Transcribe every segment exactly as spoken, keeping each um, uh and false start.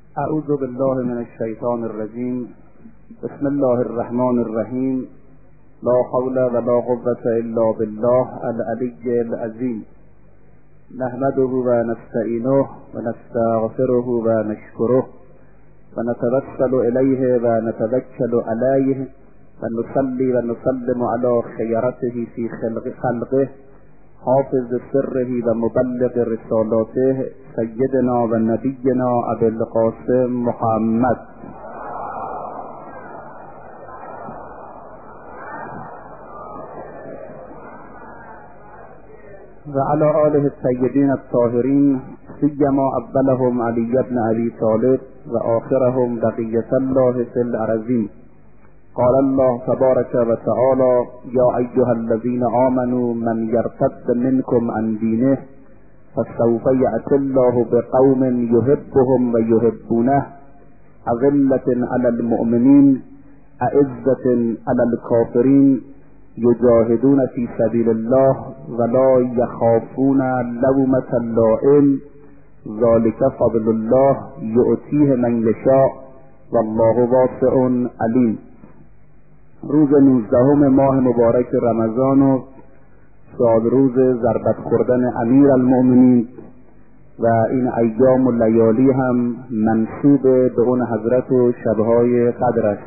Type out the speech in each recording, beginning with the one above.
اعوذ بالله من الشیطان الرجیم. بسم الله الرحمن الرحیم. لا حول ولا قوة الا بالله العلی العظیم. نحمده و نستعینه و نستغفره و نشکره و نتوسل الیه و نتوکل علیه و نصلی و نسلم علی خیرته فی خلق خلقه حافظ سره و مبلغ رسالاته سیدنا و نبینا ابی القاسم محمد و علی آله الطیبین الطاهرین، سیما اولهم علی بن ابی طالب و آخرهم بقیة الله فی الارضین. قال الله تبارك وتعالى: يا أيها الذين آمنوا من يرتد منكم عن دينه فسوف يأتي الله بقوم يحبهم ويحبونه أذلة على المؤمنين أعزة على الكافرين يجاهدون في سبيل الله ولا يخافون لومة لائم ذلك فضل الله يؤتيه من يشاء والله واسع عليم. روز نوزدهم ماه مبارک رمضان و شاد روز ضربت خوردن امیر المؤمنین و این ایام و لیالی هم منسوب به اون حضرت و شبهای قدر است.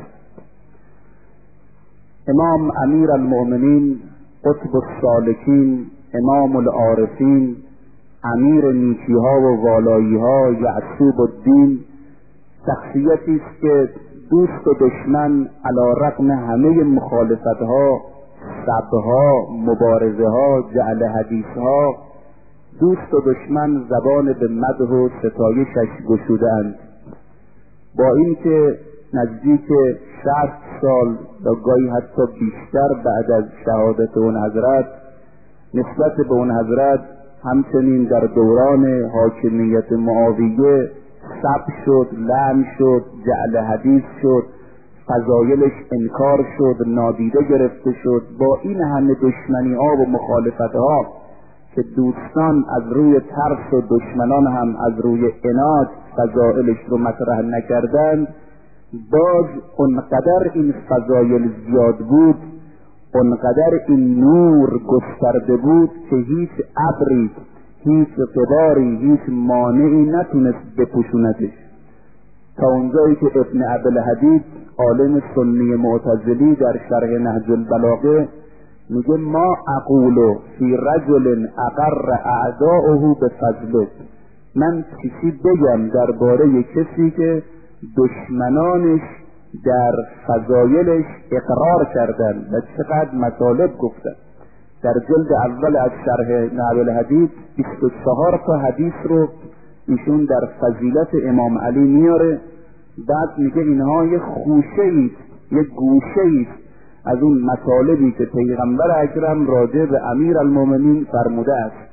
امام امیر المؤمنین، قطب السالکین، امام العارفین، امیر نیکی ها و والایی ها، یعصوب الدین، شخصیتی است که دوست و دشمن علی رغم همه مخالفت ها، سب ها، مبارزه ها، جعل حدیث ها، دوست و دشمن زبان به مدح و ستایشش گشودند. با اینکه نزدیک شصت سال و گاهی حتی بیشتر بعد از شهادت اون حضرت نسبت به اون حضرت همچنین در دوران حاکمیت معاویه سب شد، لعن شد، جعل حدیث شد، فضایلش انکار شد، نادیده گرفته شد. با این همه دشمنی ها و مخالفت ها که دوستان از روی ترس و دشمنان هم از روی عناد فضایلش رو مطرح نکردند، باز اونقدر این فضایل زیاد بود، اونقدر این نور گسترده بود که هیچ ابری، هیچ غباری، هیچ مانعی نتونست بپوشوندش. تا اونجایی که ابن عبدالحدید عالم سنی معتزلی در شرح نهج البلاغه میگه: ما اقول فی رجل اقر اعداؤه بفضله. من چیزی بگم درباره کسی که دشمنانش در فضایلش اقرار کردن و چقدر مطالب گفتن. در جلد اول از شرح نهج الحدید بیست و چهار تا حدیث رو ایشون در فضیلت امام علی میاره. بعد میگه اینها یک خوشه ایست، یک گوشه ایست از اون مطالبی که پیغمبر اکرم راجع به امیر المؤمنین فرموده است.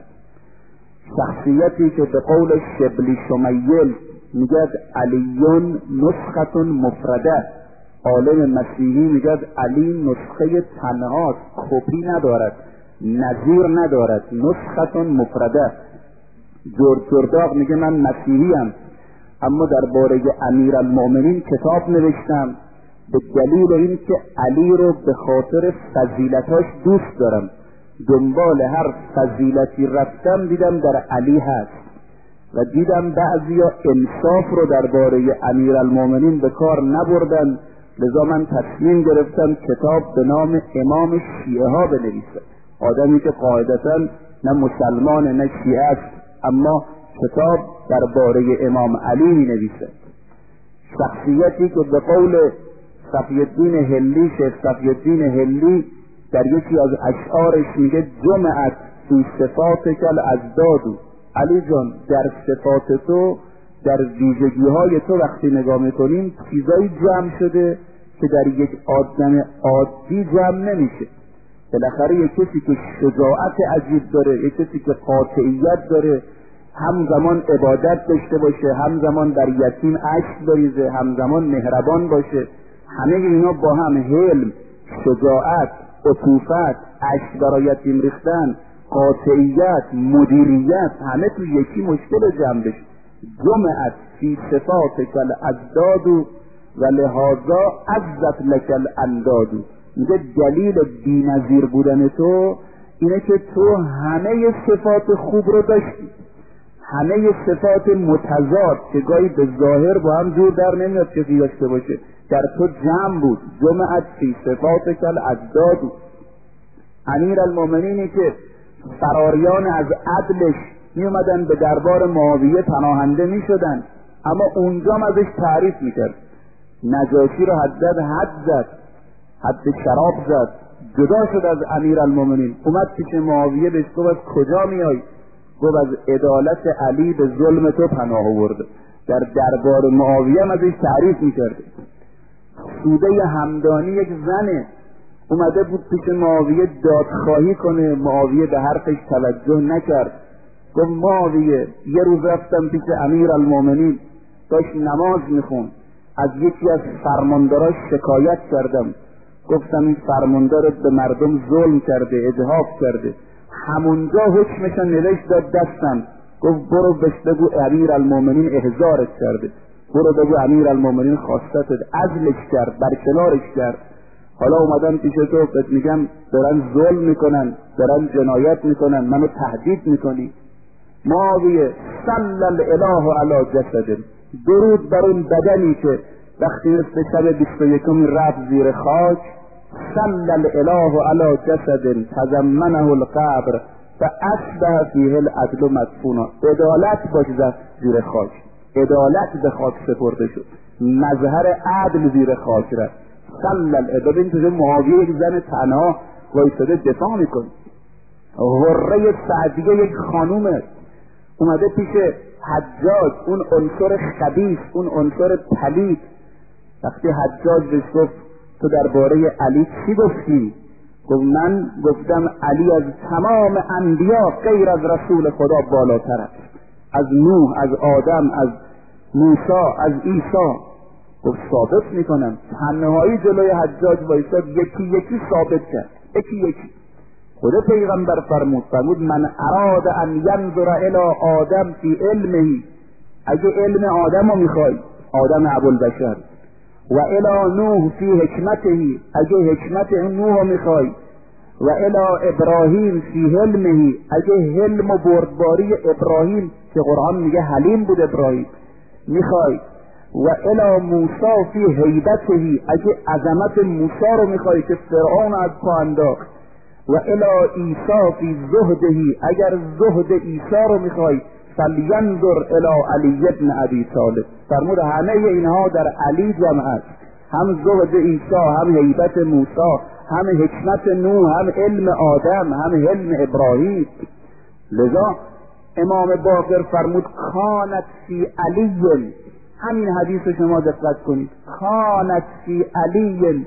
شخصیتی که به قول شبلی شمیل میگه علیون نسخه مفرده، عالم مسیحی میگه علی نسخه تنهاست، کپی ندارد، نظیر ندارد، نسخه مفرده. جورج جرداق میگه من مسیحی ام اما درباره امیر المؤمنین کتاب نوشتم به دلیل اینکه علی رو به خاطر فضیلتاش دوست دارم. دنبال هر فضیلتی رفتم دیدم در علی هست و دیدم بعضیا انصاف رو درباره امیر المؤمنین به کار نبردن، لذا من تصمیم گرفتم کتاب به نام امام شیعه ها بنویسم. آدمی که قاعدتا نه مسلمان نه شیعه است اما کتاب درباره امام علی می نویسد. شخصیتی که به قول صفی الدین هلی، شیخ صفی الدین هلی در یکی از اشعارش میگه: جمعت فی صفاتک الاضداد. علی جان، در صفات تو، در ویژگی های تو وقتی نگاه میکنیم چیزایی جمع شده که در یک آدم عادی جمع نمیشه. بالاخره یک کسی که شجاعت عجیب داره، یک کسی که قاطعیت داره، همزمان عبادت داشته باشه، همزمان در یتیم اشک بریزه، همزمان مهربان باشه، همه اینا با هم حلم، شجاعت، عطوفت، اشک برای یتیم ریختن، قاطعیت، مدیریت، همه تو یکی مشکل جمع بشه. جمعت فی صفاتک الاضداد و لهذا عزت لک الانداد. میگه دلیل بی‌نظیر بودن تو اینه که تو همه صفات خوب رو داشتی، همه صفات متضاد که گاهی به ظاهر با هم جور در نمیاد که داشته باشه در تو جمع بود. جمعت فی صفاتک الاضداد. امیر المؤمنینی که فراریان از عدلش می اومدن به دربار معاویه پناهنده می شدن، اما اونجا ازش تعریف میکرد. نجاشی رو حد زد حد زد حد شراب زد، جدا شد از امیر المؤمنین. اومد پیش معاویه بهش گفت از کجا میای؟ گفت از عدالت علی به ظلم تو پناه آورده. در دربار معاویه هم ازش تعریف میکرد. سوده همدانی یک زنه اومده بود پیش معاویه دادخواهی کنه، معاویه به حرفش توجه نکرد. گفت معاویه یه روز رفتم پیش امیر المؤمنین داشت نماز میخون، از یکی از فرمانداراش شکایت کردم، گفتم این فرماندارت به مردم ظلم کرده، اجحاف کرده. همونجا حکمشو نوشت داد دستم، گفت برو بهش بگو امیر المؤمنین احضارت کرده، برو بگو امیر المؤمنین خواستت، عزلش کرد، برکنارش کرد. حالا اومدن پیش تو بهت میگم دارن ظلم میکنن، دارن جنایت میکنن، منو تهدید میکنی. معاویه صلی الاله علی جسد، درود بر اون بدنی که وقتی مثل شب بیست و یکم رفت زیر خاک، صلی الاله علی جسد تضمنه القبر فاصبح فیه العدل مدفونا. عدالت باش زیر خاک، عدالت به خاک سپرده شد، مظهر عدل زیر خاک رفت. صلی الاله. ببین تو معاویه یک زن تنها وایساده دفاع میکنه. غره سعدیه یک خانومه اومده پیش حجاج، اون عنصر خبیث، اون عنصر پلید. وقتی حجاج بهش گفت تو درباره علی چی گفتی؟ گفت من گفتم علی از تمام انبیا غیر از رسول خدا بالاتر است، از نوح، از آدم، از موسی، از عیسی. گفت ثابت میکنم. تنهایی جلوی حجاج وایساد، یکی یکی ثابت کرد، یکی یکی. خود پیغمبر فرمود فرمود من اراد ان ینظر الی آدم فی علمه، اگه علم آدم رو میخوای، آدم ابوالبشر، و الی نوح فی حکمته، اگه حکمت نوح رو میخوای، و الی ابراهیم فی حلمه، اگه حلم و بردباری ابراهیم که قرآن میگه حلیم بود ابراهیم میخوای، و الی موسی فی هیبته، اگه عظمت موسی رو میخوای که فرعون از پا انداخت، و الی عیسی فی زهده، اگر زهد عیسی رو میخوای فلینظر الی علی ابن ابی طالب. فرمود همه اینها در علی جمع است، هم زهد عیسی، هم هیبت موسی، هم حکمت نوح، هم علم آدم، هم علم ابراهیم. لذا امام باقر فرمود کانت فی علی، همین حدیث شما دقت کنید، کانت فی علی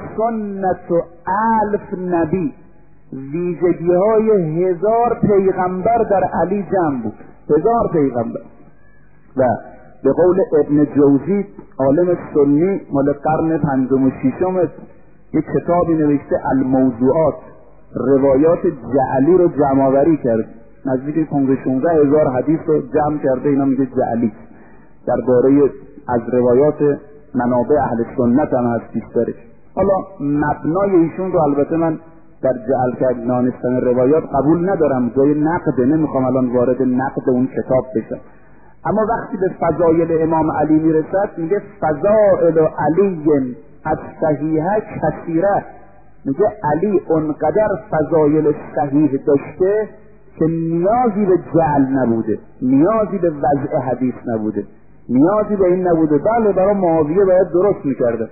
سنت الف نبی، ویژگی های هزار پیغمبر در علی جمع بود، هزار پیغمبر. و به قول ابن جوزی عالم سنی مال قرن پنجم و ششم یک کتابی نوشته الموضوعات، روایات جعلی رو جمع آوری کرد، نزدیک پانزده شانزده هزار حدیث رو جمع کرده، اینا میگه جعلی. درباره از روایات منابع اهل سنت هم هست بیشترش. حالا مبنای ایشون رو البته من در جعل کرد دانستن روایات قبول ندارم، جای نقده، نمیخوام الان وارد نقد اون کتاب بشم. اما وقتی به فضایل امام علی میرسد میگه فضائل علی از صحیحه کثیره، میگه علی اونقدر فضایل صحیح داشته که نیازی به جعل نبوده، نیازی به وضع حدیث نبوده، نیازی به این نبوده. بله برای معاویه باید درست میکرده.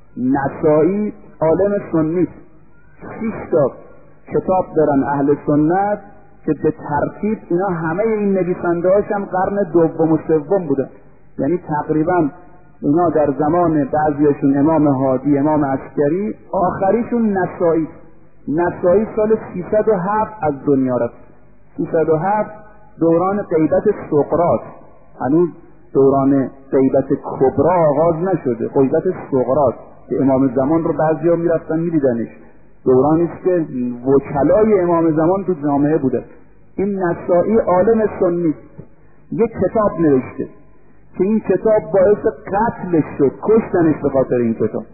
نسائی عالم سنی شش تا کتاب دارن اهل سنت که به ترتیب اینا همه این نویسنده هاشم قرن دوم و سوم بودن، یعنی تقریبا اینا در زمان بعضیشون امام هادی، امام عسکری، آخریشون نسائی. نسائی سال سیصد و هفت از دنیا رفت. سیصد و هفت دوران غیبت سقراط، هنوز دوران غیبت کبرا آغاز نشده، غیبت سقراط که امام زمان رو بعضیا میرفتن میدیدنش، دورانی است که وکلای امام زمان تو جامعه بوده. این نسائی عالم سنی، یک کتاب نوشته که این کتاب باعث قتلش شد، کشتنش به خاطر این کتاب.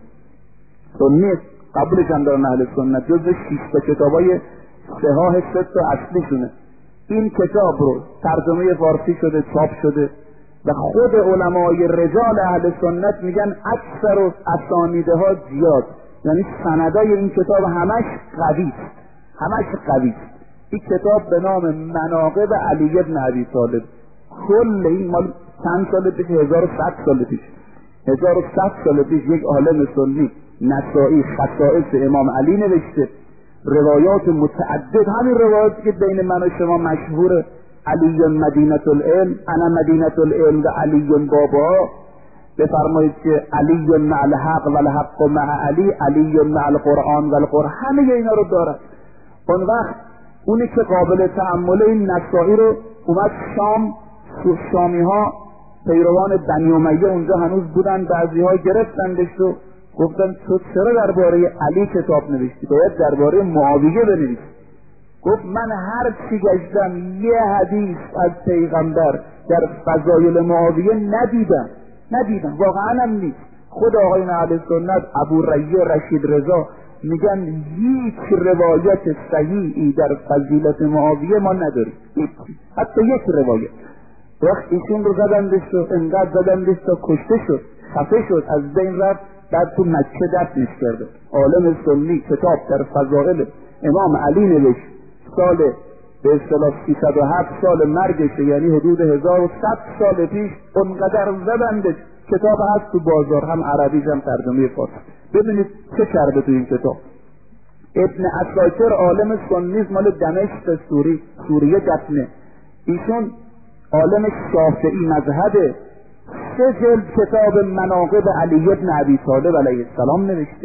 سنی قبولش هم دارن اهل سنت، جزو شش تا کتابای صحاح سه تا اصلیشونه. این کتاب رو ترجمه فارسی شده، چاپ شده و خود علمای رجال اهل سنت میگن اکثر و اسانیده ها زیاد، یعنی سندای این کتاب همش قوی است، همش قوی است. این کتاب به نام مناقب علی بن ابی طالب، کل این مال چند سال پیش، هزار و صد سال پیش هزار و صد سال پیش یک عالم سنی نسائی خصائص امام علی نوشته، روایات متعدد، همین روایاتی که بین من و شما مشهوره، علی مدینه العلم، انا مدینه العلم و علی بابا، بفرمایید که علی مع الحق و الحق مع علی، علی مع القرآن و القرآن، همه اینا رو داره. اون وقت اونی که قابل تأمل این نسائی رو اومد شام، شامی ها پیروان بنی امیه اونجا هنوز بودن، بعضی ها گرفتندش و گفتن تو چرا درباره علی کتاب نوشتی؟ باید درباره معاویه بنویسی. گفت من هر چی گشتم یه حدیث از پیغمبر در فضایل معاویه ندیدم ندیدم واقعا هم نیست. خود آقایون اهل سنت ابو ریه رشید رضا میگن هیچ روایت صحیحی در فضیلت معاویه ما نداریم، حتی یک روایت. وقت ایشون رو زدندش و انقدر زدندش تا کشته شد، خفه شد، از بین رفت، بعد تو مکه دفنش کرده. عالم سنی کتاب در فضائل امام علی نوشت، سال به اصطلاح سیصد و هفت سال مرگشه، یعنی حدود هزار و صد سال پیش اونقدر زدندش. کتاب هست تو بازار، هم عربیش هم ترجمه فارسی. ببینید چه کرده تو این کتاب. ابن عساکر عالم سنی مال دمشق سوری سوریه دفنه، ایشون عالم شافعی مذهبه، سه جلد کتاب مناقب علی بن ابی طالب علیه السلام نوشته.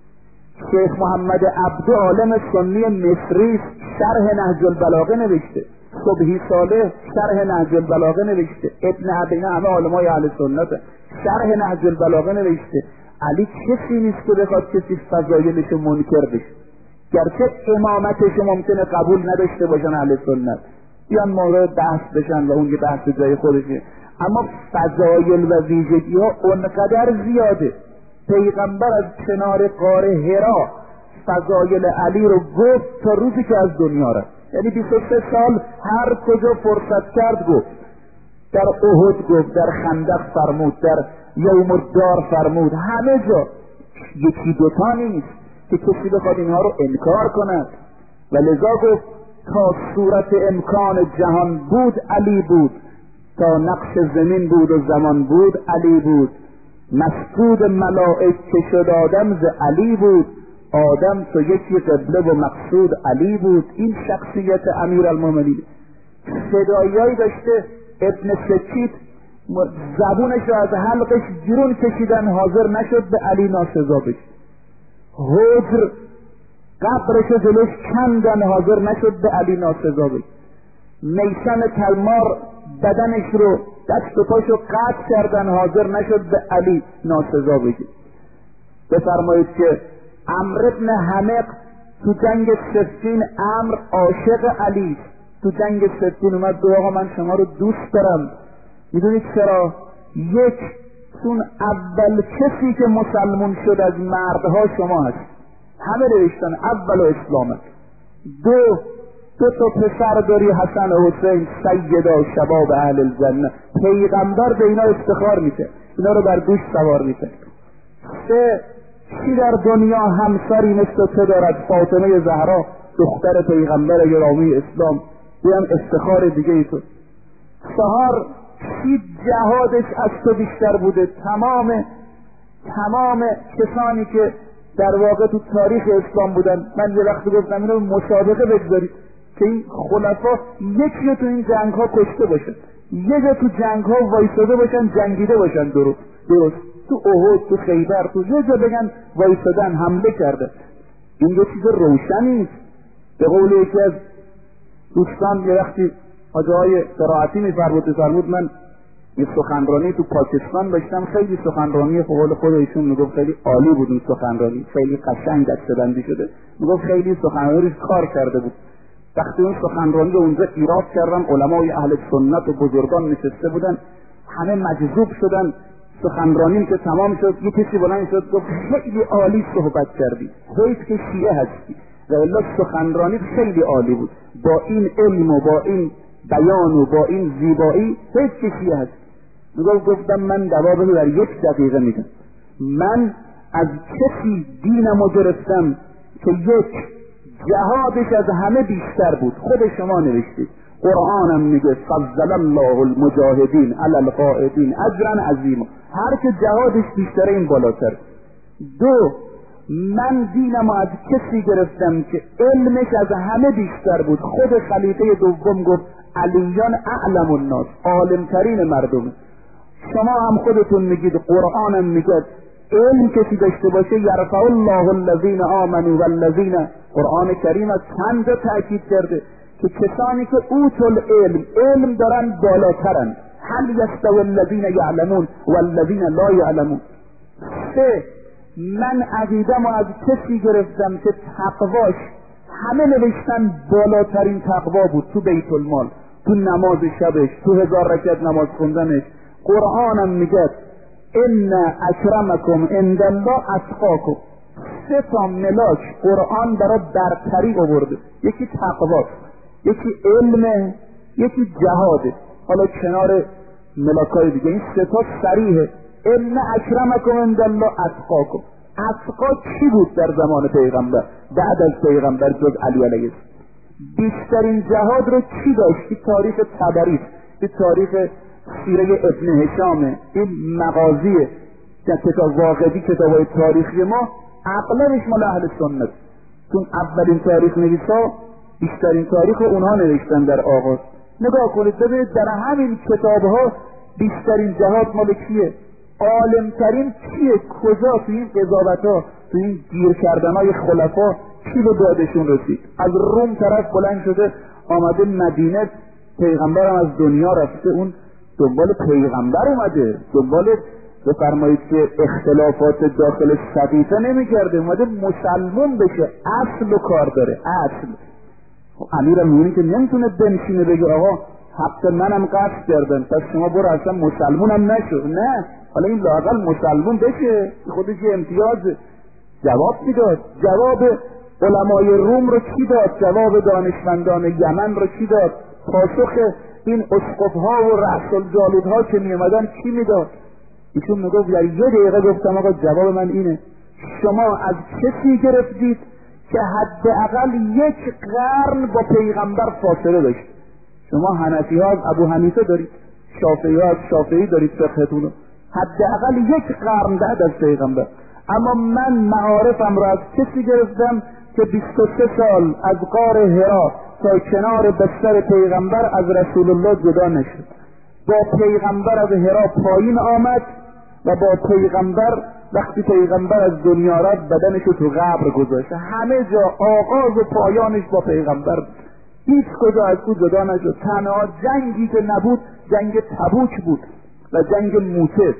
شیخ محمد عبده عالم سنی مصری شرح نهج البلاغه نوشته. صبحی صالح شرح نهج البلاغه نوشته. ابن عبینه همه علمای اهل سنت شرح نهج البلاغه نوشته. علی کسی نیست که بخواد کسی فضایلش منکر بشه، گرچه امامتش ممکنه قبول نداشته باشن اهل سنت، بیان مورد بحث بشن و اون یه بحث جای خودشه، اما فضایل و ویژگی ها اونقدر زیاده. پیغمبر از کنار غار حرا فضایل علی رو گفت تا روزی که از دنیا رفت، یعنی بیست و سه سال هر کجا فرصت کرد گفت. در احد گفت، در خندق فرمود، در یوم الدار فرمود، همه جا. یکی دوتا نیست که کسی بخواد اینها رو انکار کند. و لذا گفت تا صورت امکان جهان بود علی بود، تا نقش زمین بود و زمان بود علی بود، مسجود ملائک که شد آدم ز علی بود، آدم تو یکی قبله و مقصود علی بود. این شخصیت امیرالمومنین. فداییایی داشته ابن سکیت زبونش رو از حلقش بیرون کشیدن، حاضر نشد به علی ناسزا بشه. حجر قبرش جلوش کندن، حاضر نشد به علی ناسزا بشه. میسم تلمار بدنش رو دست و پاشو قطع کردن، حاضر نشد به علی ناسزا بشه. بفرمایید که عمرو بن حمق تو جنگ صفین، عمرو عاشق علی، تو جنگ صفین اومد دو آقا من شما رو دوست دارم. میدونید چرا؟ یک، چون اول کسی که مسلمون شد از مردها شما هست، همه نوشتن اول و اسلامت. دو، دو تا پسر داری، حسن و حسین سیدا شباب اهل الجنه، پیغمبر به اینا افتخار میشه، اینا رو بر دوش سوار میشه. سه، چی در دنیا همسری مثل تو دارد؟ فاطمه زهرا دختر پیغمبر گرامی اسلام، بیان افتخار دیگه ای تو. چهار، چی جهادش از تو بیشتر بوده؟ تمام تمام کسانی که در واقع تو تاریخ اسلام بودن، من یه وقتی گفتم اینو مسابقه بگذارید که این خلفا یکی تو این جنگ ها کشته باشن، یه جا تو جنگ ها وایساده باشن، جنگیده باشن، درست درست تو احد، تو خیبر، تو یه جا بگن وایسادن حمله کرده. این یه چیز روشنی است. به قول یکی از دوستان یه وقتی آجای قرائتی میفرمود فرمود من یه سخنرانی تو پاکستان داشتم، خیلی سخنرانی فوق خود ایشون میگفت خیلی عالی بود این سخنرانی، خیلی قشنگ دسته‌بندی شده، میگفت خیلی سخنرانی کار کرده بود. وقتی اون سخنرانی رو اونجا ایراد کردم، علمای اهل سنت و بزرگان نشسته بودن، همه مجذوب شدن. سخنرانی که تمام شد، یه کسی بلند شد گفت خیلی عالی صحبت کردی، حیف که شیعه هستی. و الا سخنرانی خیلی عالی بود، با این علم و با این بیان و با این زیبایی حیف که شیعه هستی. میگفت گفتم من جوابم در یک دقیقه میدم. من از کسی دینمو گرفتم که یک، جهادش از همه بیشتر بود. خود شما نوشتید، قرآنم میگه فضل الله المجاهدین علی القاعدین اجرا عظیما. هر که جهادش بیشتره این بالاتر. دو، من دینمو از کسی گرفتم که علمش از همه بیشتر بود. خود خلیفه دوم گفت علیان اعلم الناس، عالمترین مردمه. شما هم خودتون میگید، قرآنم میگه علم کسی داشته باشه یرفع الله الذین آمنوا والذین، قرآن کریم از چند جا تأکید کرده که کسانی که اوتوا العلم، علم دارن بالاترن. هل یستوی الذین یعلمون والذین لا یعلمون. سه، من عقیدم از کسی گرفتم که تقواش، همه نوشتن بالاترین تقوا بود تو بیت المال، تو نماز شبش، تو هزار رکعت نماز خوندنش. قرآنم میگه ان اکرمکم عند الله اتقاکم. سه تا ملاک قرآن برای برتری آورده، یکی تقواست، یکی علمه، یکی جهاده. حالا کنار ملاکای دیگه این سه تا صریحه. ان اکرمکم عند الله اتقاکم. اتقا کی بود در زمان پیغمبر؟ بعد از پیغمبر جز علی علیه السلام. بیشترین جهاد رو کی داشت؟ این تاریخ طبری، این تاریخ سیره ابن هشامه، این مغازیه که کتاب واقعی کتابای تاریخی ما اغلبش مال اهل سنت، چون اولین تاریخ نویسا بیشترین تاریخ رو اونها نوشتن در آغاز. نگاه کنید ببینید در همین کتابها بیشترین جهاد مال کیه؟ عالمترین کیه؟ کجا؟ تو این قضاوت‌ها، تو این گیر کردن‌های خلفا کی به دادشون رسید؟ از روم طرف بلند شده آمده مدینه، پیغمبر هم از دنیا رفته، اون دنبال پیغمبر اومده، دنبال بفرمایید که اختلافات داخل سقیفه نمی‌کرده، اومده مسلمون بشه. اصل و کار داره، اصل. امیرالمومنین که نمیتونه بنشینه بگه آقا حق منم قصد کردن پس شما برو اصلا مسلمونم نشو. نه، حالا این لااقل مسلمون بشه، خودش یه امتیاز. جواب میداد. جواب علمای روم رو کی داد؟ جواب دانشمندان یمن رو کی داد؟ پاسخ این اسقف‌ها و رأس الجالودها که میامدن کی میداد؟ ایشون میگفت در یه دقیقه گفتم آقا جواب من اینه، شما از کسی گرفتید که حداقل یک قرن با پیغمبر فاصله داشت. شما حنفی ها از ابو حنیفه دارید، شافعی ها از شافعی دارید فقهتون رو، حداقل یک قرن بعد از پیغمبر. اما من معارفم را از کسی گرفتم که بیست و سه سال از غار حرا تا کنار بستر پیغمبر از رسول الله جدا نشد. با پیغمبر از حرا پایین آمد و با پیغمبر وقتی پیغمبر از دنیا رفت بدنشو تو قبر گذاشت. همه جا آغاز و پایانش با پیغمبر بود، هیچ کجا از او جدا نشد. تنها جنگی که نبود جنگ تبوک بود و جنگ موته،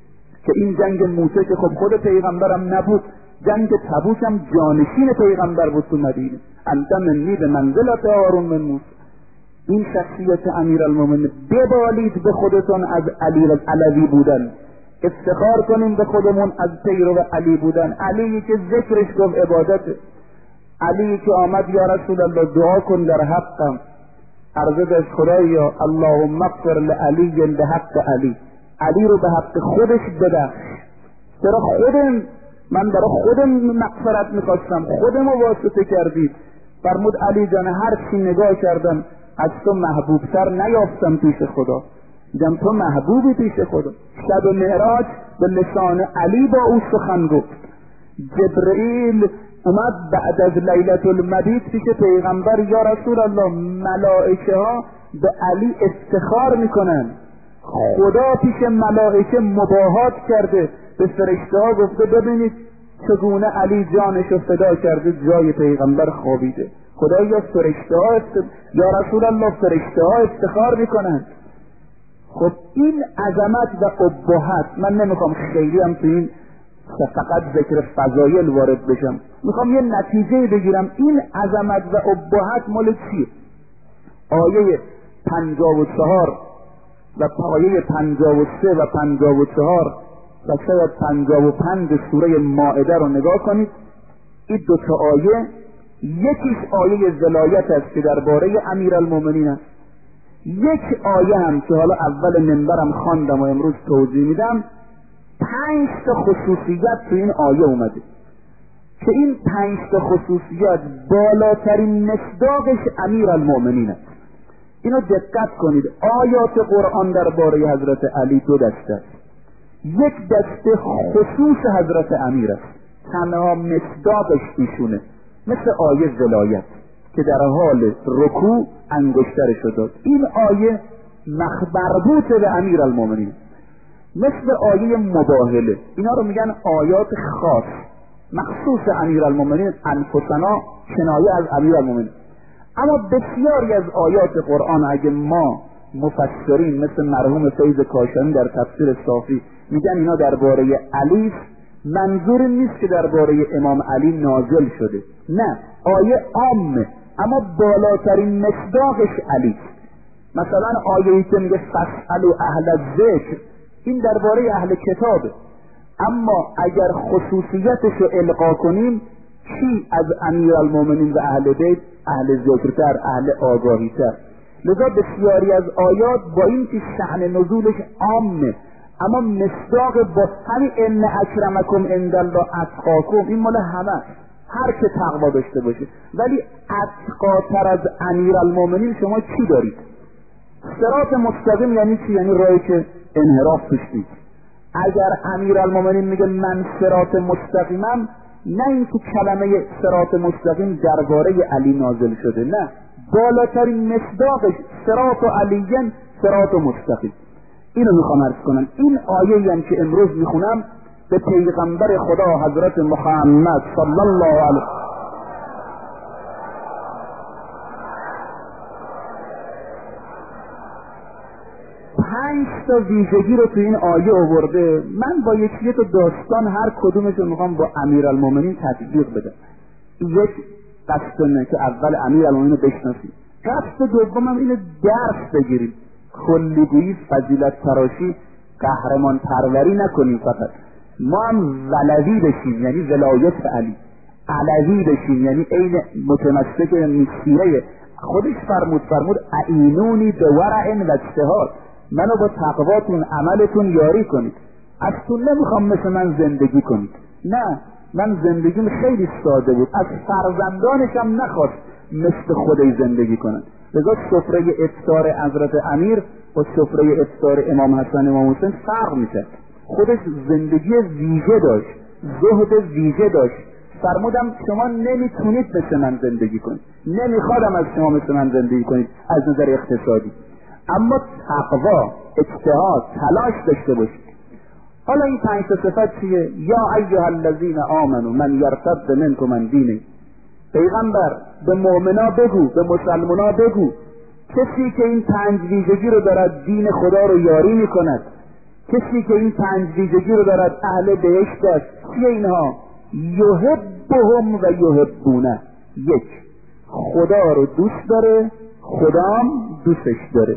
که این جنگ موته که خب خود پیغمبرم نبود، جنگ تبوک هم جانشین پیغمبر بود تو مدینه. انت منی به منزلت هارون من موسی. این شخصیت امیرالمومنین. ببالید به خودتون از علی علوی بودن، افتخار کنیم به خودمون از پیرو علی بودن. علی که ذکرش گفت عبادته، علی که آمد یا رسول الله دعا کن در حقم، عرضه داشت خدایا اللهم اغفر لعلی به حق علی، علی رو به حق خودش ببخش. چرا خودم، من برای خودم مغفرت میخواستم، خودم رو واسطه کردید. فرمود علی جان هر چی نگاه کردم از تو محبوبتر نیافتم پیش خدا. دیدم تو محبوبی پیش خدا. شب معراج به لسان علی با او سخن گفت. جبرئیل اومد بعد از لیلة المبیت پیش پیغمبر، یا رسول الله ملائکه ها به علی افتخار میکنن، خدا پیش ملائکه مباهات کرده، به فرشته ها گفته ببینید چگونه علی جانش فدا کرده جای پیغمبر خوابیده. خدا یا فرشته ها افت... یا رسول الله فرشته ها افتخار میکنن. خب این عظمت و ابهت، من نمیخوام خیلی هم تو این فقط ذکر فضایل وارد بشم، میخوام یه نتیجه بگیرم این عظمت و ابهت مال چیه. آیه پنجاه و چهار و پایه پنجاه و سه و پنجاه و چهار و شاید پنجاه و پنج سوره مائده رو نگاه کنید. این دو تا آیه، یکیش آیه ولایت است که درباره امیرالمومنین است، یک آیه هم که حالا اول منبرم خواندم و امروز توضیح میدم، پنج تا خصوصیت تو این آیه اومده که این پنج تا خصوصیت بالاترین مصداقش امیرالمومنین است. اینو دقت کنید. آیات قرآن درباره حضرت علی دو دسته است. یک دسته خصوص حضرت امیر است، تنها مصداقش ایشونه، مثل آیه ولایت که در حال رکوع انگشترش داد. این آیه مربوط به امیرالمومنین. مثل آیه مباهله، اینا رو میگن آیات خاص مخصوص امیرالمومنین، انفسنا کنایه از امیرالمومنین. اما بسیاری از آیات قرآن اگه ما مفسرین مثل مرحوم فیض کاشانی در تفسیر صافی میگن اینا درباره علی، منظور نیست که درباره امام علی نازل شده، نه، آیه عامه اما بالاترین مصداقش علی. مثلا آیه‌ای که میگه فاسألوا اهل الذکر، این درباره اهل کتابه، اما اگر خصوصیتش رو القا کنیم، چی از امیرالمومنین و اهل بیت؟ اهل ذکرتر، اهل آگاهیتر. لذا بسیاری از آیات با این که شأن نزولش عامه اما مصداق با همین ان اکرمکم عند الله اتقاکم، این مال همه، هر که تقوا داشته باشه. ولی اتقاتر از امیرالمومنین شما چی دارید؟ صراط مستقیم یعنی چی؟ یعنی راهی که انحراف توش نیست. اگر امیرالمومنین میگه من صراط مستقیمم، نه اینکه کلمه صراط مستقیم درباره علی نازل شده، نه، بالاترین مصداقش صراط علیین صراط مستقیم. اینو میخوام عرض کنم. این آیه هم که امروز میخونم به پیغمبر خدا حضرت محمد صلی الله علیه پنج تا ویژگی رو تو این آیه آورده. من با یکی یک داستان هر کدومش رو میخوام با امیرالمومنین تطبیق بدم. یک قصد اینه که اول امیرالمومنین رو بشناسیم، قصد دومم اینه درس بگیریم، کلیگویی، فضیلت تراشی، قهرمان پروری نکنیم، فقط ما هم ولوی بشیم یعنی ولایت علی، علوی بشیم یعنی عین متمسک سیره خودش فرمود فرمود اعینونی به ورع و اجتهاد، منو با تقواتون عملتون یاری کنید. از تو نمیخوام مثل من زندگی کنید، نه، من زندگیم خیلی ساده بود، از فرزندانشم نخواست مثل خودش زندگی کنن. لذا سفره افطار حضرت امیر با سفره افطار امام حسن امام حسین فرق میکرد. خودش زندگی ویژه داشت، زهد ویژه داشت. فرمودم شما نمیتونید مثل من زندگی کنید، نمیخوادم از شما مثل من زندگی کنید از نظر اقتصادی، اما تقوا، اجتهاد، تلاش داشته باشید. حالا این پنج تا صفت چیه؟ یا ایها الذین آمنوا من یرتد منکم عن دینه. پیغمبر به مؤمنا بگو، به مسلمانا بگو، کسی که این پنج ویژگی رو دارد دین خدا رو یاری میکند، کسی که این پنج ویژگی رو دارد اهل بهشت است. چیه اینها؟ یحبهم و یحبونه. یک، خدا رو دوست داره، خدام دوستش داره.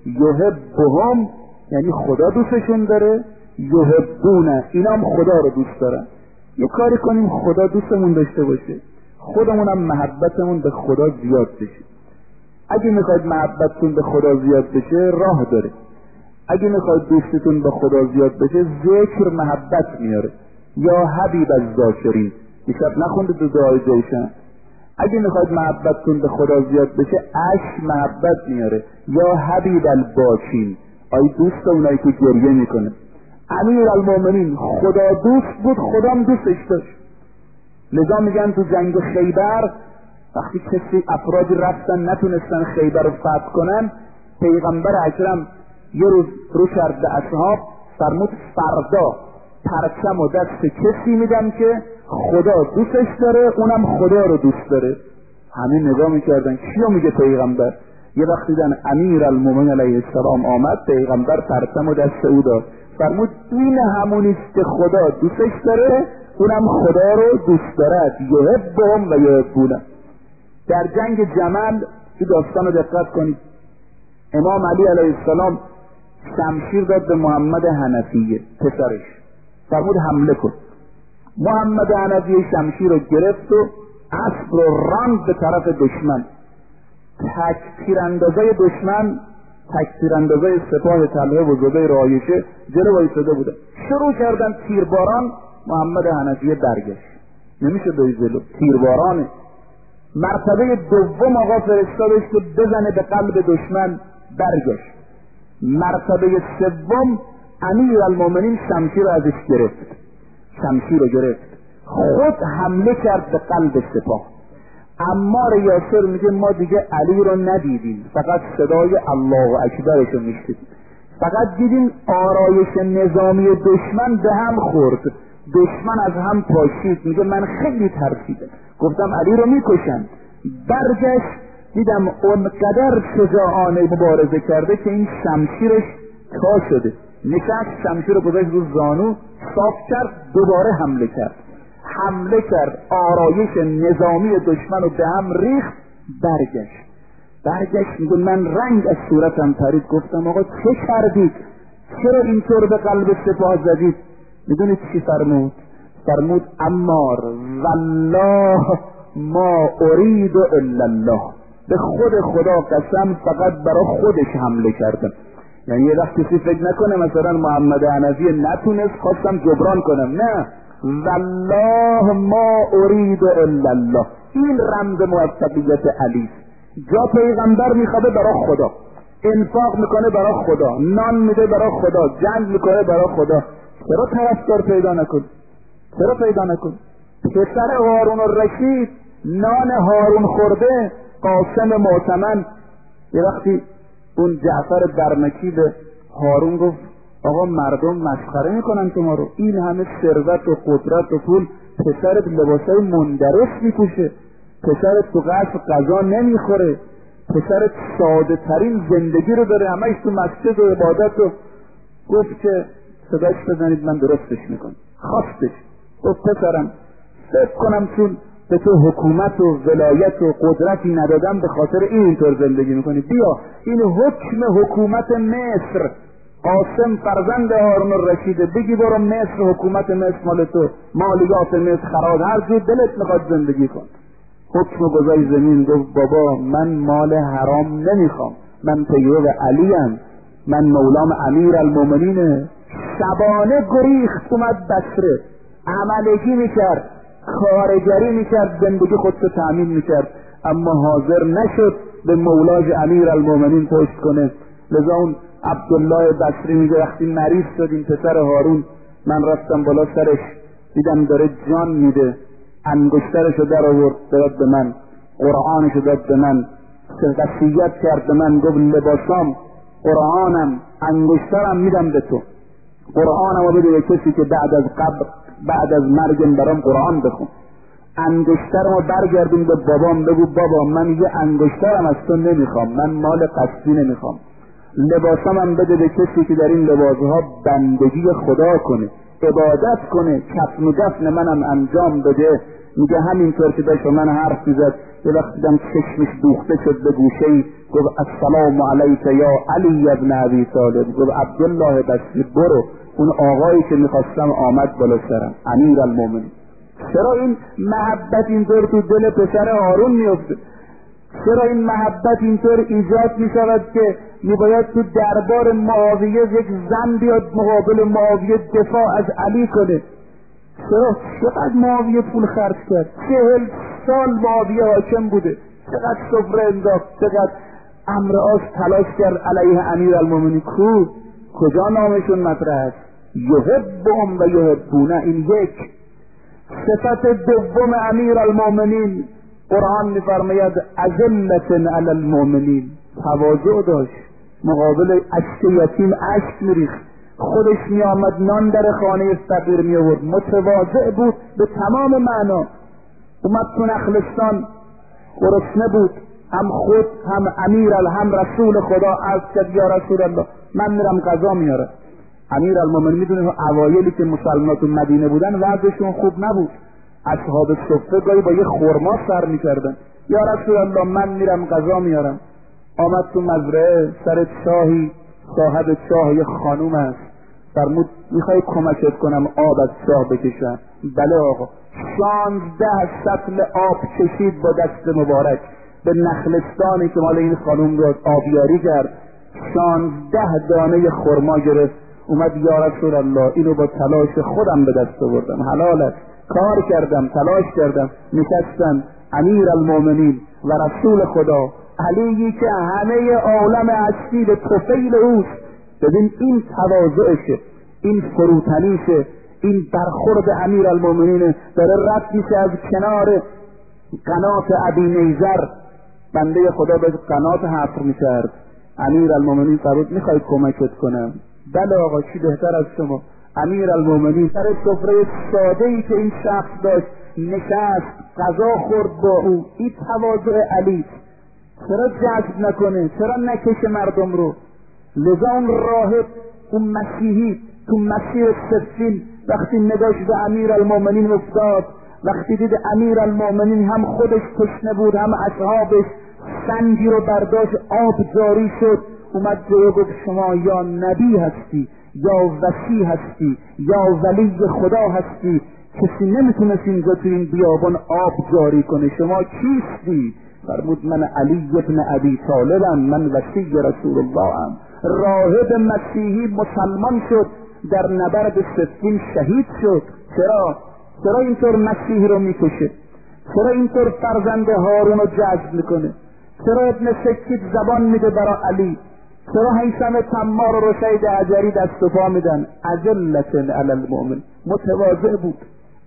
یحبهم یعنی خدا دوستشون داره، یحبونه اینا هم خدا رو دوست دارن. یه کاری کنیم خدا دوستمون داشته باشه، خودمون هم محبتمون به خدا زیاد بشه. اگه میخواید محبتتون به خدا زیاد بشه راه داره. اگه میخواید دوستتون به خدا زیاد بشه ذکر محبت میاره. یا حبیب الذاکرین، میشب نخونده دو دعای جوشن. اگه میخواید محبتتون به خدا زیاد بشه عشق محبت میاره. یا حبیب الباکین، آی دوست اونایی که گریه میکنه. امیرالمومنین خدا دوست بود، خدام دوستش داشت. لذا میگن تو جنگ خیبر وقتی کسی افرادی رفتن نتونستن خیبر رو فتح کنن، پیغمبر اکرم یه روز رو کرد به اصحاب، فرمود فردا پرچم و دست کسی میدم که خدا دوستش داره اونم خدا رو دوست داره. همه نگاه میکردن کیو میگه پیغمبر؟ یه وقت دیدن امیرالمومنین علیه السلام آمد، پیغمبر پرچم و دست او داد، فرمود این همونیست که خدا دوستش داره اونم خدا رو دوست دارد، یحبهم و یحبونه. در جنگ جمل این داستان رو دقت کنید، امام علی علیه السلام شمشیر داد به محمد حنفیه پسرش، فرمود حمله کن. محمد حنفیه شمشیر رو گرفت و اسب رو راند به طرف دشمن. تک تیراندازای دشمن، تک تیراندازای سپاه طلحه و زبیر و عایشه جلو وایساده بودن، شروع کردن تیرباران. محمد حنفیه برگشت، نمیشه دوی جلو، تیربارانه. مرتبه دوم آقا فرستادش که بزنه به قلب دشمن، برگشت. مرتبه سوم امیر المومنین شمشیر رو ازش گرفت، شمشیر رو گرفت، خود حمله کرد به قلب سپاه. عمار یاسر میگه ما دیگه علی رو ندیدیم، فقط صدای الله اکبرش رو میشنیدیم، فقط دیدیم آرایش نظامی دشمن به هم خورد، دشمن از هم پاشید. میگه من خیلی ترسیدم، گفتم علی رو میکشن. برگشت دیدم اونقدر شجاعانه مبارزه کرده که این شمشیرش تا شده، نشست شمشیر رو گذاشت رو زانو، صاف کرد، دوباره حمله کرد. حمله کرد، آرایش نظامی دشمن رو به هم ریخت، برگشت. برگشت میگه من رنگ از صورتم پرید، گفتم آقا چه کردید؟ چرا اینطور به قلب سپاه زدید؟ میدونید چی فرمود؟ فرمود عمار والله ما ارید الا الله، به خود خدا قسم فقط برای خودش حمله کردم. یعنی یه وقت کسی فکر نکنه مثلا محمد حنفی نتونست خواستم جبران کنم، نه، والله ما ارید الا الله. این رمز موفقیت علی. جا پیغمبر میخوابه برای خدا، انفاق میکنه برای خدا، نان میده برای خدا، جنگ میکنه برای خدا. چرا طرفدار پیدا نکن؟ چرا پیدا نکن؟ پسر هارون الرشید نان هارون خورده، قاسم معتمن. یه وقتی اون جعفر برمکی به هارون گفت آقا مردم مسخره میکنن شما رو، این همه ثروت و قدرت و پول، پسرت لباسای مندرس میپوشه، پسرت تو قصر غذا نمیخوره، پسرت ساده ترین زندگی رو داره، همش تو مسجد و عبادت. و گفت که صداش بزنید من درستش میکنم. خواستش گفت پسرم فکر کنم چون به تو حکومت و ولایت و قدرتی ندادم به خاطر این اینطور زندگی میکنی، بیا این حکم حکومت مصر، قاسم فرزند هارون الرشیده، بگی برو مصر، حکومت مصر مال تو، مالیات مصر خراج، هر جور دلت میخواد زندگی کن. حکم گذاری زمین. گفت بابا من مال حرام نمیخوام، من پیرو علیم، من مولام امیر المومنینه. شبانه گریخت اومد بصره، عملگی میکرد، کارگری میکرد، زندگی خودشو تأمین میکرد، اما حاضر نشد به مولاج امیر المومنین پشت کنه. لذا اون عبدالله بصری میگه وقتی مریض شد این پسر هارون، من رفتم بالا سرش، دیدم داره جان میده، انگشترشو در آورد داد به من، قرآنشو داد به من، وصیت کرد به من، گفت لباسام قرآنم، انگشترم میدم به تو، قرآنم رو بده به کسی که بعد از قبر بعد از مرگم برام قرآن بخون. انگشترمو برگردون به بابام، بگو بابا من یه انگشترم از تو نمیخوام، من مال قصدی نمیخوام، لباسامم بده به کسی که در این لباسها بندگی خدا کنه، عبادت کنه، کفن و دفن منم انجام بده. میگه همینطور که داشت من حرف میزد یه وقت دیدم چشمش دوخته شد به گوشه‌ای، گفت السلام علیک یا علی ابن ابی طالب. گفت عبدالله بصری برو، اون آقایی که میخواستم آمد بالا سرم، امیر المومنین. چرا این محبت اینطور تو دل پسر هارون میفته؟ چرا این محبت اینطور ایجاد میشود که میباید تو دربار معاویه یک زن بیاد مقابل معاویه دفاع از علی کنه؟ چرا؟ چقدر معاویه پول خرج کرد، چهل سال معاویه حاکم بوده، چقدر سفره انداخت، چقدر امر آس تلاش کرد علیه امیر المومنین. کو کجا نامشون مطرح است؟ یحبهم و یحبونه. این یک. صفت دوم امیر المومنین، قرآن میفرماید اذلة علی المؤمنین، تواضع داشت، مقابل اشک یتیم اشک میریخت، خودش میآمد نان در خانه فقیر می آورد، متواضع بود به تمام معنا. اومد تو نخلستان گرسنه بود، هم خود هم امیر هم رسول خدا عرض کرد یا رسول الله من میرم غذا میارم. امیر المومنین میدونه اوایلی که مسلمانات تو مدینه بودن وضعشون خوب نبود. اصحاب صفه گاهی با یه خرما سر میکردن. یا رسول الله من میرم غذا میارم. آمد تو مزرعه، سر چاهی، صاحب چاه یه خانوم است، فرمود میخوای کمکت کنم آب از چاه بکشم؟ بله آقا. شانزده سطل آب کشید با دست مبارک به نخلستانی که مال این خانوم رو آبیاری کرد. شانزده دانه خرما گرفت، اومد یا رسول الله اینو با تلاش خودم به دست آوردم، حلالت، کار کردم، تلاش کردم. نشستن امیر المومنین و رسول خدا، علیی که همه عالم هستی به طفیل اوست. ببین این تواضعشه، این فروتنیشه، این برخورد امیر المومنین داره رد میشه از کنار قنات ابی نیزر. بنده خدا به قنات حفر میکرد. امیر المومنین فرمود میخوای کمکت کنم؟ بله آقا، چی بهتر از شما. امیر المومنین سر سفره ساده ای که این شخص داشت نشست، غذا خورد با او. این تواضع علی، چرا جذب نکنه؟ چرا نکشه مردم رو؟ لذا اون راهب، اون مسیحی تو مسیر صفین وقتی نگاش به امیر المومنین افتاد، وقتی دید امیر المومنین هم خودش تشنه بود هم اصحابش، سنگی رو برداشت، آب جاری شد، اومد جلو گفت شما یا نبی هستی یا وصی هستی یا ولی خدا هستی، کسی نمیتونست اینجا تو این بیابان آب جاری کنه، شما کیستی؟ فرمود من علی ابن ابی طالبم، من وصی رسول الله ام. راهب مسیحی مسلمان شد، در نبرد صفین شهید شد. چرا؟ چرا اینطور مسیحی رو میکشه؟ چرا اینطور فرزند هارون رو جذب میکنه؟ چرا ابن سکید زبان میده برای علی؟ چرا هیثم تمار و رشید حجری دست و پا میدن؟ اجلة علی المؤمن، متواضع بود.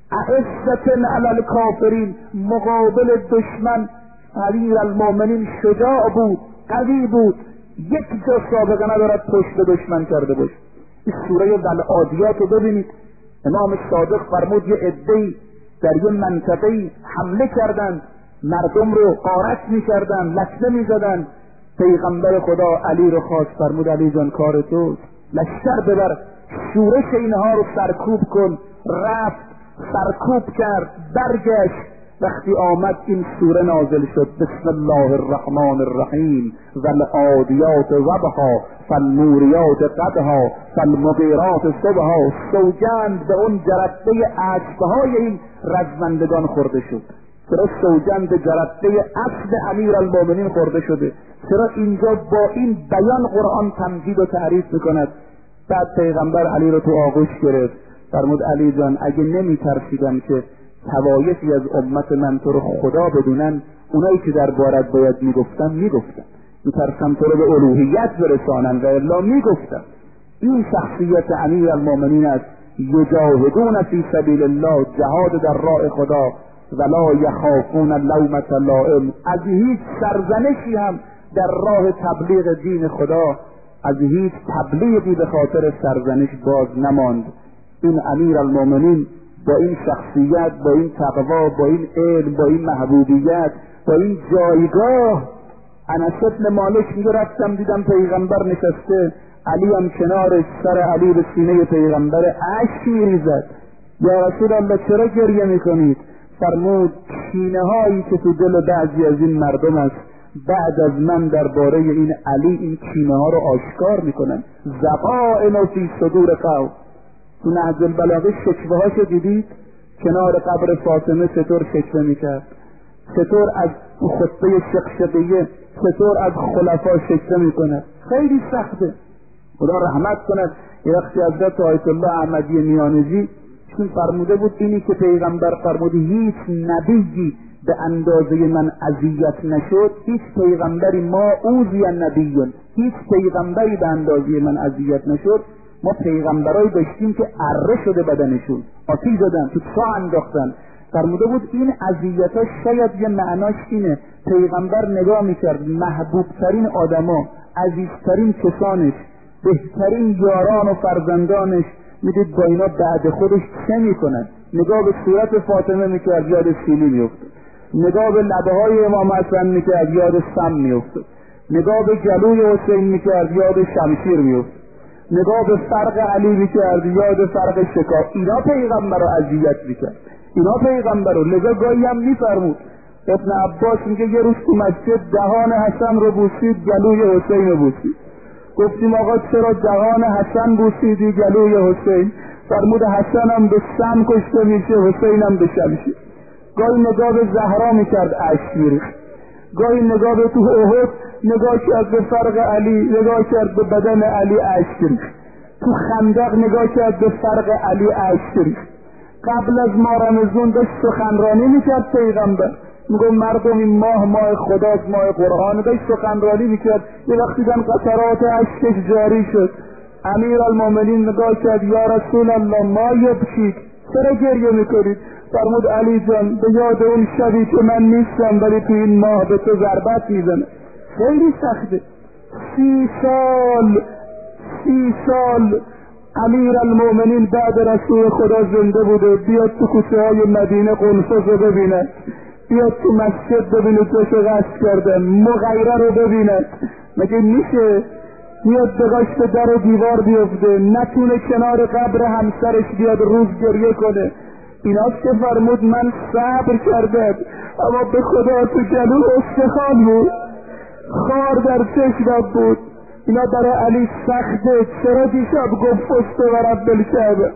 اعزة علی الکافرین، مقابل دشمن امیر المؤمنین شجاع بود، قوی بود، یک جا سابقه ندارد پشت به دشمن کرده باشه. این سوره والعادیات رو ببینید. امام صادق فرمود یه عده‌ای در یه منطقه‌ای حمله کردن، مردم رو غارت می‌کردن، لطمه می‌زدن. پیغمبر خدا علی رو خواست، فرمود علی جان کار توست، لشکر ببر، شورش اینها رو سرکوب کن. رفت، سرکوب کرد، برگشت. وقتی آمد این سوره نازل شد، بسم الله الرحمن الرحیم، والعادیات ضبحا، فالموریات قدحا، فالمغیرات صبحا. سوگند به اون جرقه اسبهای این رزمندگان خورده شد. چرا سوگند به جرقه اسب امیر المومنین خورده شده؟ چرا اینجا با این بیان قرآن تمجید و تعریف میکند؟ بعد پیغمبر علی رو تو آغوش گرفت، فرمود علی جان اگه نمی ترسیدم که توایفی از امت من تو رو خدا بدونن، اونایی که در بارت باید میگفتن میگفتن، میترسم تو رو به الوهیت برسانن و الا میگفتن. این شخصیت امیر المومنین است. یجاهدون فی سبیل الله، جهاد در راه خدا، ولا یخافون لومة لائم. از هیچ سرزنشی هم در راه تبلیغ دین خدا، از هیچ تبلیغی به خاطر سرزنش باز نماند. این امیر المومنین با این شخصیت، با این تقوا، با این علم، با این محبوبیت، با این جایگاه. انس بن مالک میگه رفتم دیدم پیغمبر نشسته، علی هم کنارش، سر علی به سینه پیغمبر، اشک میریزد. یا رسول الله چرا گریه میکنید؟ فرمود کینه هایی که تو دل بعضی از این مردم است، بعد از من درباره این علی این کینه ها رو آشکار میکنن. زقائن فی صدور قوم. تو نهج البلاغه شکوه هاشو دیدید؟ کنار قبر فاطمه چطور شکوه میکرد، چطور از خطبه شقشقیه، چطور از خلفا شکوه میکنه. خیلی سخته. خدا رحمت کند. یه وقتی حضرت آیت الله احمدی میانجی چون فرموده بود اینی که پیغمبر فرموده هیچ نبیی به اندازه من اذیت نشد، هیچ پیغمبری ما اوذی نبیون، هیچ پیغمبری به اندازه من اذیت نشد. ما پیغمبرایی داشتیم که اره شده بدنشون، آتیش دادن، تو چاه انداختن. فرموده بود این اذیت‌ها شاید یه معناش اینه پیغمبر نگاه میکرد محبوبترین آدما، عزیزترین کسانش، بهترین یاران و فرزندانش، میدید با اینا بعد خودش چه میکنن. نگاه به صورت فاطمه میکرد یاد سیلی میفته، نگاه به لبه های امام حسن میکرد یاد سم میفته، نگاه به گلوی حسین میکرد یاد شمشیر میفته. نگاه به فرق علی میکرد، یاد فرق شکاف. اینا پیغمبر رو اذیت میکرد، اینا پیغمبر رو. لذا گاهی هم میفرمود، ابن عباس میگه یه روز تو مسجد دهان حسن رو بوسید، گلوی حسین رو بوسید. گفتیم آقا چرا دهان حسن بوسیدی گلوی حسین؟ فرمود حسن هم به سم کشته میشه، حسین هم به شمشیر. گاهی نگاه به زهرا میکرد اشک میریخت، گاهی نگاه به تو احد نگاه کرد به فرق علی، نگاه کرد به بدن علی اشک ریخت. تو خندق نگاه کرد به فرق علی اشک ریخت. قبل از ماه رمضان داشت سخنرانی میکرد پیغمبر، میگم مردم این ماه ماه خداست، ماه قرآن. داشت سخنرانی میکرد، یه وقتی دن قطرات اشکش جاری شد، امیر المومنین نگاه کرد، یا رسول الله ما یبکید، چرا گریه میکنید؟ فرمود علی جان به یاد اون شبی که من نیستم ولی تو این ماه به تو ضربت میزنه. خیلی سخته. سی سال سی سال امیر المومنین بعد رسول خدا زنده بوده، بیاد تو کوچه های مدینه قنفذ رو ببیند، بیاد تو مسجد ببینه توش غصب کردن، مغیره رو ببیند. مگه میشه بیاد بغاش به در و دیوار بیفته، نتونه کنار قبر همسرش بیاد روز گریه کنه؟ ایناست که فرمود من صبر کردم، اما به خدا تو جلو استخوان بود، خار در چشمم بود. اینا برای علی سخته. چرا دیشب گفت فست و رب الکعبه؟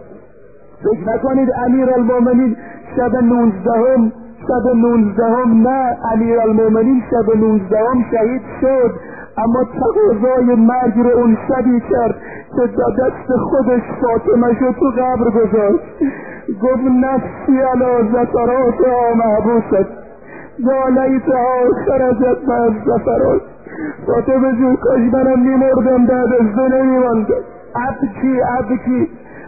فکر نکنید امیر المومنین شب نوزدهم شب نوزدهم نه، امیر المومنین شب نوزدهم شهید شد، اما تقاضای مرگ رو اون شبی کرد که دست خودش فاطمه شو تو قبر گذاشت. گفت نفسی علی زفراتها محبوست، یا لیتها خرجت مع الزفرات. فاطمه جون کاش منم میمردم بعد از تو نمیماندم. ابکی ابکی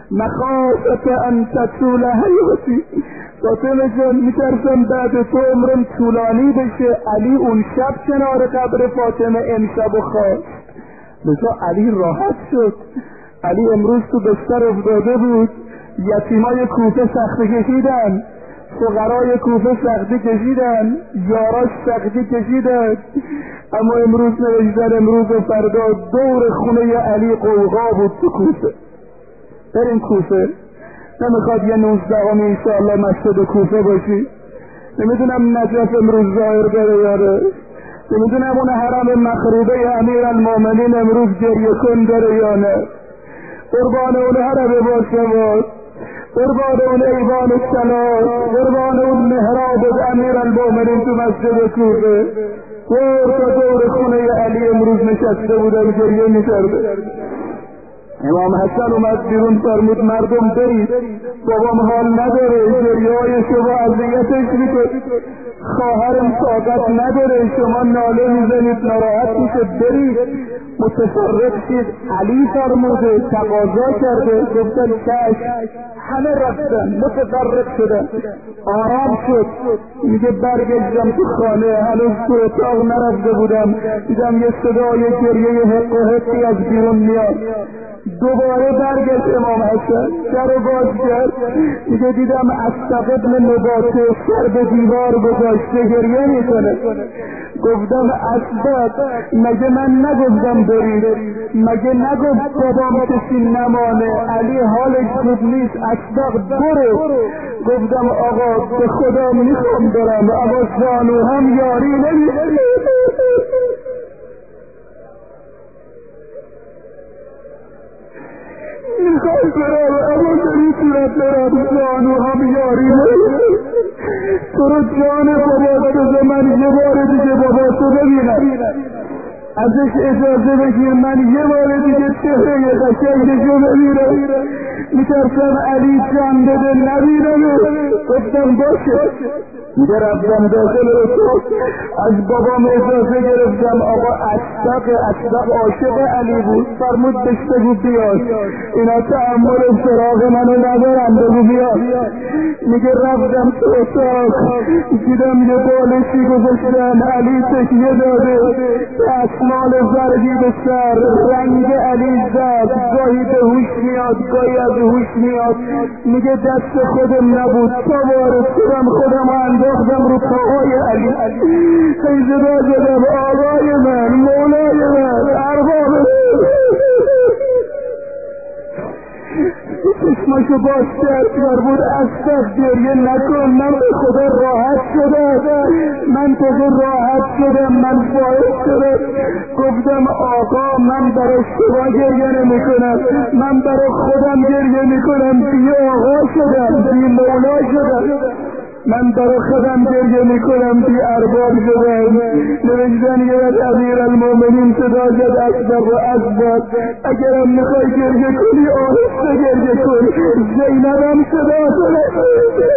مخافت ان تطول حیاتی. فاطمه جان میترسم بعد تو عمرم طولانی بشه. علی اون شب کنار قبر فاطمه امشب و خواست، لذا علی راحت شد. علی امروز تو بستر افتاده بود، یتیمای کوفه سختی کشیدن، فقرای کوفه سختی کشیدن، یاراش سختی کشیدن، اما امروز نوشتن امروز و فردا دور خونه علی قوقا بود تو کوفه. بریم کوفه. نمیخواد یه نوزدهم انشاءالله مسجد کوفه باشی؟ نمیدونم نجف امروز ظاهر بره یاره، نمیدونم اون حرم مخروبه امیر المومنین امروز گریه کن داره یا نه. قربان اون حرم باشماد، قربان اون ایوان السلام، قربان اون محراب امیر المومنین تو مسجد کوفه. دور تا دور خونه علی امروز نشسته بودن گریه میکرده. امام حسن اومد بیرون فرمود مردم برید، بابام حال نداره، گریه های شما اذیتش میکنه، خواهرم طاقت نداره، شما ناله میزنید ناراحت میشه، برید متفرق شید. علی فرموده، تقاضا کرده، گفتن چشم. همه رفتن متفرق شدن، آرام شد. میگه برگشتم تو خانه، هنوز تو اتاق نرفته بودم، دیدم یه صدای گریه حق و حقی از بیرون میاد. دوباره برگشت امام حسن، در رو باز کرد، میگه دیدم اصدق ابن نباته سر به دیوار گذاشته گریه میکنه. گفتم اصدق مگه من نگفتم برید؟ مگه نگفت بابام کسی نمانه؟ علی حالش خوب نیست، اصدق برو. گفتم آقا به خدا میخوام برم، اما زانو هم یاری نمیده. میخوای برم اما نمیتونم برم، زانو هم یاری نمیده. تو رو جان بابا بده من یه بار دیگه بابا تو ببینم، ازش اجازه بگیر من یه بار دیگه چهره قشنگشو ببینم. میترسم علی جان بده نبینم. گفتم باشه. میگه رفتم داخل اتاق، از بابام اجازه گرفتم. آقا اصدق اصدق عاشق علی بود، فرمود بهش بگو بیاد، اینا تحمل فراغ منو ندارم، بگو بیاد. میگه رفتم تو اتاق، دیدم یه بالشی گذاشتن، علی تکیه داده، اسمال زردی به سر، رنگ علی زد، گاهی به هوش میاد گاهی از هوش میاد. میگه دست خودم نبود، تا وارد شدم خودم انداختم رو پاهای علی. سجده زدم آقای من، مولای من، ارباب چشماشو باز کرد فرمود اصلا گریه نکن، من به خدا راحت شدم، من تازه راحت شدم، من فائز شدم. گفتم آقا من برای شما گریه نمی کنم، من برای خودم گریه می کنم، بی آقا شدم، بی مولا شدم، من برای خودم گریه می کنم، بی ارباب شدم. نوشتن یه وقت امیر المومنین صدا زد اکبر و اکبر، اگرم میخوای گریه کنی آهسته گریه کن، زینبم صدا کنه.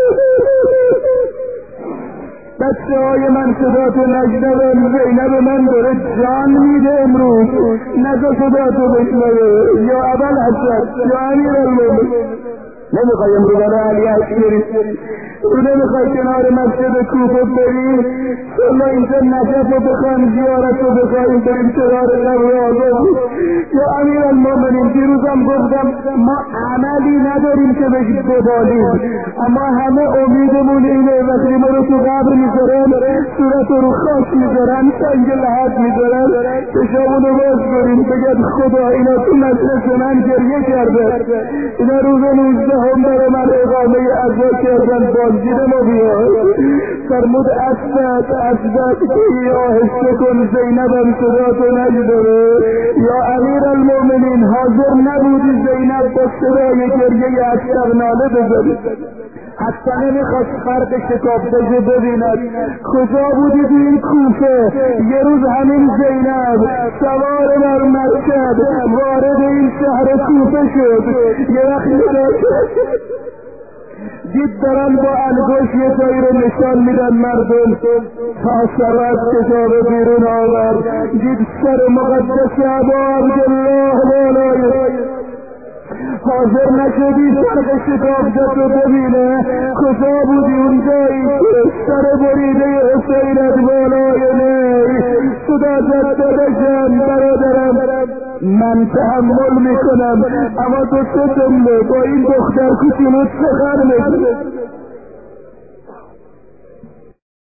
بچه های من صدا تو نشنوم، زینب من داره جان میده امروز، نزا صدا تو بشنوه. یا اول حسن یا امیر المومنین، نمیخوای امروز برای علی عسکری تو نمیخوای کنار مسجد کوفه بری، شما اینجا نجف رو بخوایم زیارت رو بخوایم بریم کنار قبر آقا. یا امیر المومنین دیروزم گفتم ما عملی نداریم که بگید ببالیم، اما همه امیدمون اینه وقتی ما رو تو قبر میذارن صورت رو خاک میذارن، سنگ لحد میذارن، چشامون رو باز کنیم بگید خدا اینا تو مجلس من گریه کرده، اینا روز نوزده هم برای من اقامه عزا کردن، بازدید ما بیاد. فرمود اثبت اثبت که آهسته کن، زینبم صدا تو نشنوه. یا امیر المومنین حاضر نبودی زینب با صدای گریه استغناله بزنی، حتی نمیخواست فرد شکافتشو ببیند. کجا بودی تو این کوفه؟ یه روز همین زینب سوار بر مرکب وارد این شهر کوفه شد، یه وقت نگاه دید دارن با انگوش یه جایی رو نشان میدن مردم، تا سر از کتاب بیرون آورد، دید سر مقدس ابا عبدالله بالای، حاضر نشدی فرق شکافت رو ببینه. کجا بودی اونجایی که سر بریده حسینت بالای نی صدا زد دادشم برادرم من تحمل میکنم، اما تو چه جمله با این دختر کوچولو چه خر میکنه؟